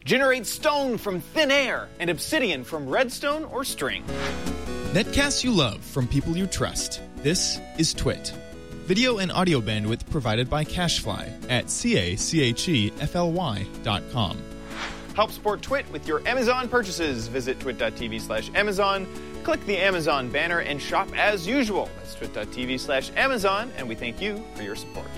Generate stone from thin air and obsidian from redstone or string. Netcasts you love from people you trust. This is Twit. Video and audio bandwidth provided by CacheFly at CACHEFLY.com. Help support Twit with your Amazon purchases. Visit twit.tv/Amazon. Click the Amazon banner and shop as usual. That's twit.tv/Amazon, and we thank you for your support.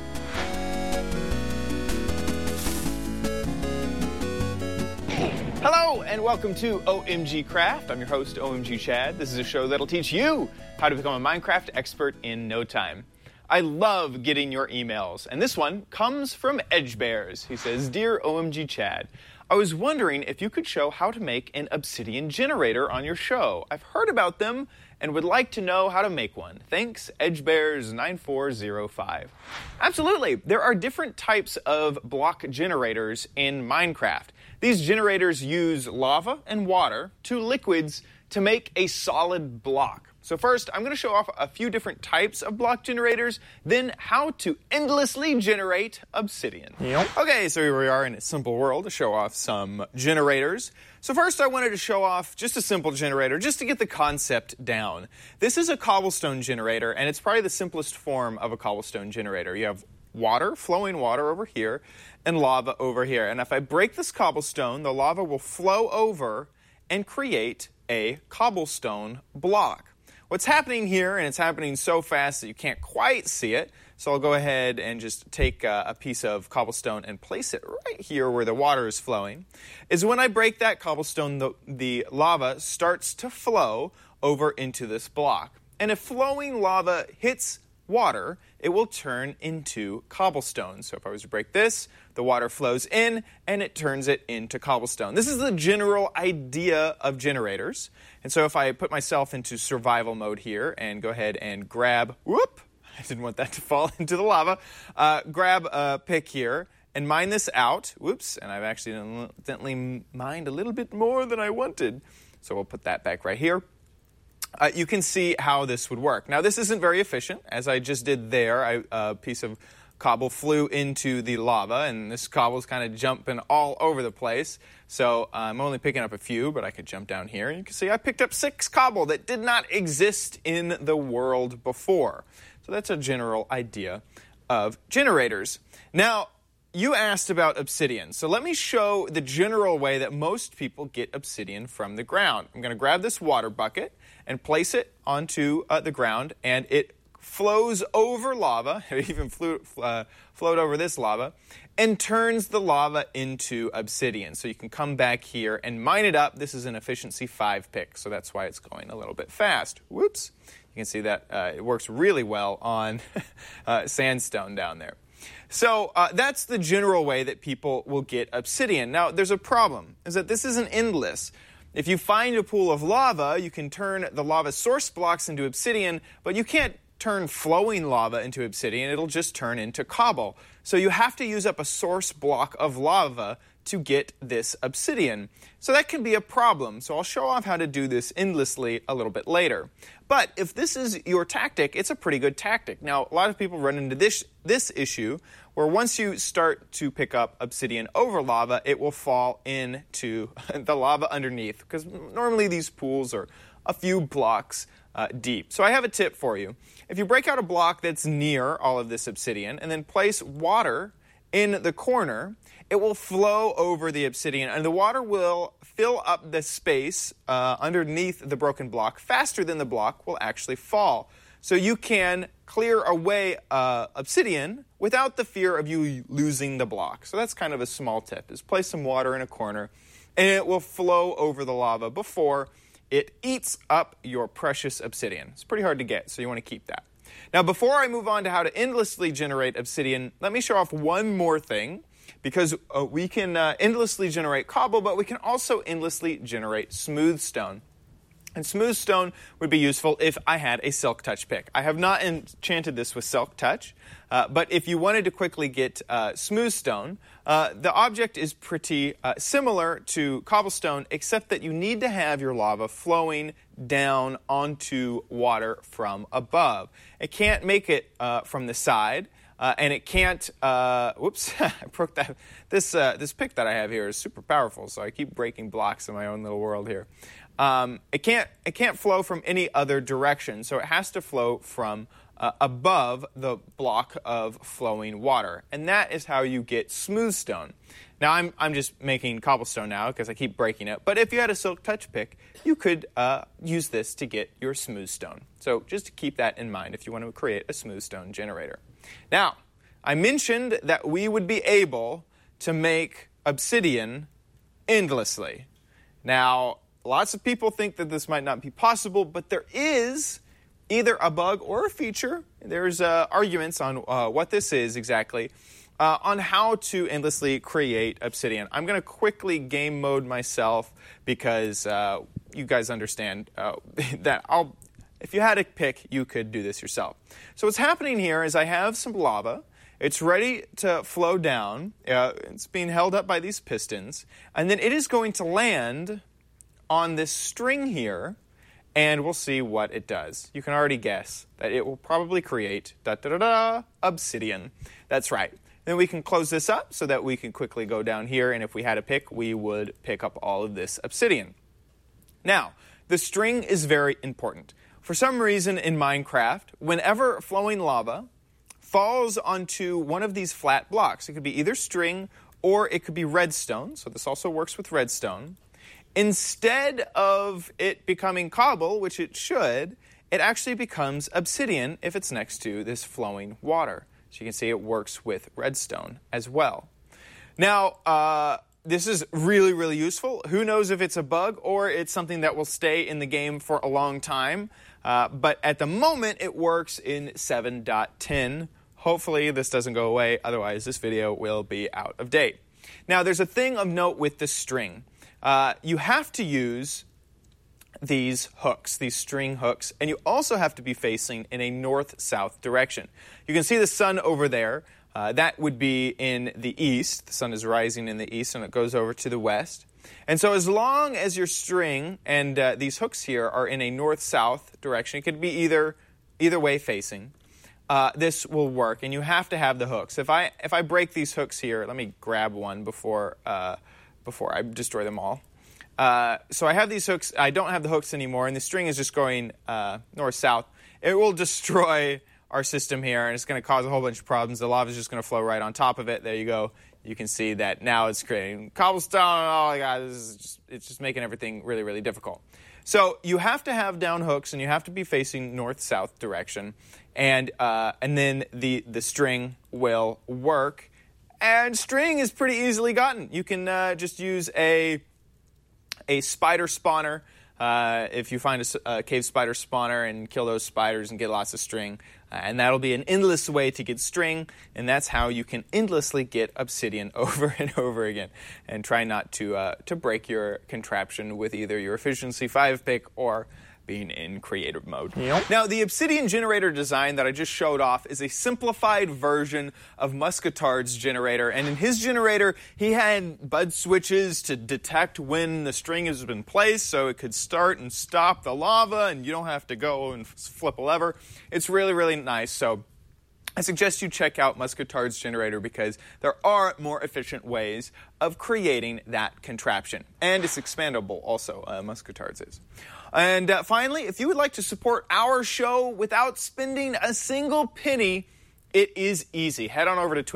Hello, and welcome to OMG Craft. I'm your host, OMG Chad. This is a show that'll teach you how to become a Minecraft expert in no time. I love getting your emails, and this one comes from Edgebears. He says, Dear OMG Chad, I was wondering if you could show how to make an obsidian generator on your show. I've heard about them and would like to know how to make one. Thanks, Edgebears9405. Absolutely. There are different types of block generators in Minecraft. These generators use lava and water, two liquids, to make a solid block. So first, I'm going to show off a few different types of block generators, then how to endlessly generate obsidian. Yep. Okay, so here we are in a simple world to show off some generators. So first, I wanted to show off just a simple generator, just to get the concept down. This is a cobblestone generator, and it's probably the simplest form of a cobblestone generator. You have water, flowing water over here, and lava over here. And if I break this cobblestone, the lava will flow over and create a cobblestone block. What's happening here, and it's happening so fast that you can't quite see it, so I'll go ahead and just take a piece of cobblestone and place it right here where the water is flowing, is when I break that cobblestone, the lava starts to flow over into this block. And if flowing lava hits water, it will turn into cobblestone. So if I was to break this, the water flows in and it turns it into cobblestone. This is the general idea of generators. And so if I put myself into survival mode here and go ahead and grab, whoop, I didn't want that to fall into the lava, grab a pick here and mine this out. Whoops, and I've accidentally mined a little bit more than I wanted. So we'll put that back right here. You can see how this would work. Now, this isn't very efficient. As I just did there, a piece of cobble flew into the lava, and this cobble's kind of jumping all over the place. So I'm only picking up a few, but I could jump down here. And you can see I picked up 6 cobble that did not exist in the world before. So that's a general idea of generators. Now, you asked about obsidian. So let me show the general way that most people get obsidian from the ground. I'm going to grab this water bucket and place it onto the ground, and it flows over lava, it even flowed over this lava, and turns the lava into obsidian. So you can come back here and mine it up. This is an efficiency 5 pick, so that's why it's going a little bit fast. Whoops. You can see that it works really well on sandstone down there. So that's the general way that people will get obsidian. Now, there's a problem, is that this isn't endless. If you find a pool of lava, you can turn the lava source blocks into obsidian, but you can't turn flowing lava into obsidian. It'll just turn into cobble. So you have to use up a source block of lava to get this obsidian. So that can be a problem. So I'll show off how to do this endlessly a little bit later. But if this is your tactic, it's a pretty good tactic. Now, a lot of people run into this issue where once you start to pick up obsidian over lava, it will fall into the lava underneath, because normally these pools are a few blocks deep. So I have a tip for you. If you break out a block that's near all of this obsidian and then place water in the corner, it will flow over the obsidian, and the water will fill up the space underneath the broken block faster than the block will actually fall. So you can clear away obsidian without the fear of you losing the block. So that's kind of a small tip, is place some water in a corner, and it will flow over the lava before it eats up your precious obsidian. It's pretty hard to get, so you want to keep that. Now, before I move on to how to endlessly generate obsidian, let me show off one more thing, because we can endlessly generate cobble, but we can also endlessly generate smooth stone. And smooth stone would be useful if I had a silk touch pick. I have not enchanted this with silk touch, but if you wanted to quickly get smooth stone, the object is pretty similar to cobblestone, except that you need to have your lava flowing down onto water from above. It can't make it from the side. and it can't, whoops, I broke that. This pick that I have here is super powerful, so I keep breaking blocks in my own little world here. It can't flow from any other direction, so it has to flow from above the block of flowing water, and that is how you get smooth stone. Now I'm just making cobblestone now because I keep breaking it, but if you had a silk touch pick, you could use this to get your smooth stone. So just to keep that in mind if you want to create a smooth stone generator. Now, I mentioned that we would be able to make obsidian endlessly. Now, lots of people think that this might not be possible, but there is either a bug or a feature. There's arguments on what this is exactly, on how to endlessly create obsidian. I'm going to quickly game mode myself because you guys understand that if you had a pick, you could do this yourself. So what's happening here is I have some lava. It's ready to flow down. It's being held up by these pistons. And then it is going to land on this string here, and we'll see what it does. You can already guess that it will probably create obsidian. That's right. Then we can close this up so that we can quickly go down here, and if we had a pick, we would pick up all of this obsidian. Now, the string is very important. For some reason in Minecraft, whenever flowing lava falls onto one of these flat blocks, it could be either string or it could be redstone, so this also works with redstone. Instead of it becoming cobble, which it should, it actually becomes obsidian if it's next to this flowing water. So you can see it works with redstone as well. Now, this is really, really useful. Who knows if it's a bug or it's something that will stay in the game for a long time. But at the moment, it works in 7.10. Hopefully, this doesn't go away. Otherwise, this video will be out of date. Now, there's a thing of note with the string. You have to use these hooks, these string hooks, and you also have to be facing in a north-south direction. You can see the sun over there. That would be in the east. The sun is rising in the east, and it goes over to the west. And so as long as your string and these hooks here are in a north-south direction, it could be either way facing, this will work, and you have to have the hooks. If I break these hooks here, let me grab one before I destroy them all. So I have these hooks. I don't have the hooks anymore, and the string is just going north-south. It will destroy our system here, and it's going to cause a whole bunch of problems. The lava is just going to flow right on top of it. There you go. You can see that now it's creating cobblestone. Oh my God, it's just making everything really, really difficult. So you have to have down hooks, and you have to be facing north-south direction, and then the string will work. And string is pretty easily gotten. You can just use a spider spawner. If you find a cave spider spawner and kill those spiders and get lots of string. And that'll be an endless way to get string, and that's how you can endlessly get obsidian over and over again. And try not to break your contraption with either your efficiency 5 pick or being in creative mode. Yep. Now, the obsidian generator design that I just showed off is a simplified version of Muscatard's generator. And in his generator, he had bud switches to detect when the string has been placed, so it could start and stop the lava, and you don't have to go and flip a lever. It's really, really nice. So I suggest you check out Muscatard's generator because there are more efficient ways of creating that contraption. And it's expandable also, Muscatard's is. And finally, if you would like to support our show without spending a single penny, it is easy. Head on over to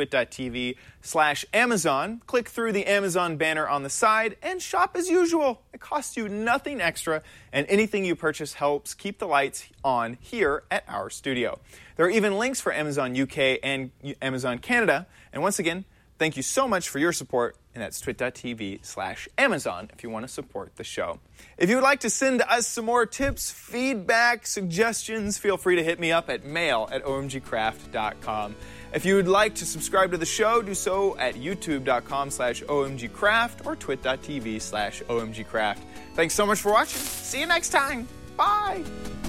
twit.tv/Amazon, click through the Amazon banner on the side, and shop as usual. It costs you nothing extra, and anything you purchase helps keep the lights on here at our studio. There are even links for Amazon UK and Amazon Canada. And once again, thank you so much for your support, and that's twit.tv/Amazon if you want to support the show. If you would like to send us some more tips, feedback, suggestions, feel free to hit me up at mail@omgcraft.com. If you would like to subscribe to the show, do so at youtube.com/omgcraft or twit.tv/omgcraft. Thanks so much for watching. See you next time. Bye.